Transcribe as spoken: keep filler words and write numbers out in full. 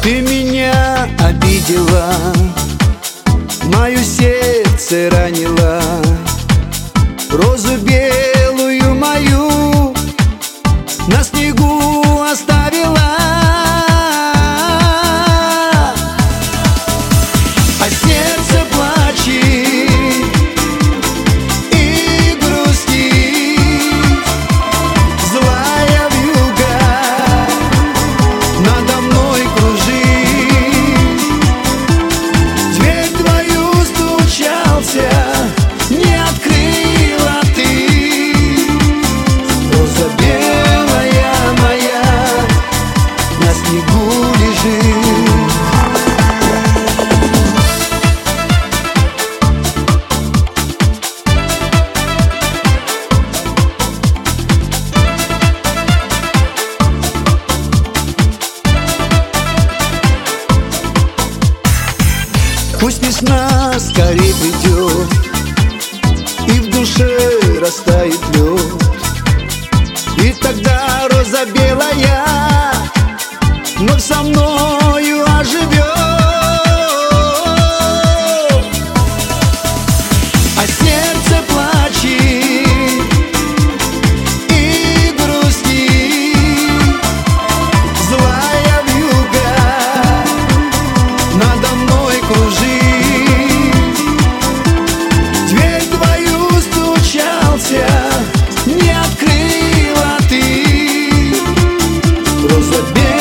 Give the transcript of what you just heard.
Ты меня обидела, мое сердце ранила, розу белую мою на снегу оставила. А сердце плачет и грустит, злая вьюга надо мной кружит. Дверь твою стучался, не открыла ты. Роза белая моя на снегу лежит. Пусть весна скорей придет и в душе растает лед, и тогда роза белая вновь со мною оживет. А сердце плачет и грустит, злая вьюга надо мной кружит. Не открыла ты, роза белая.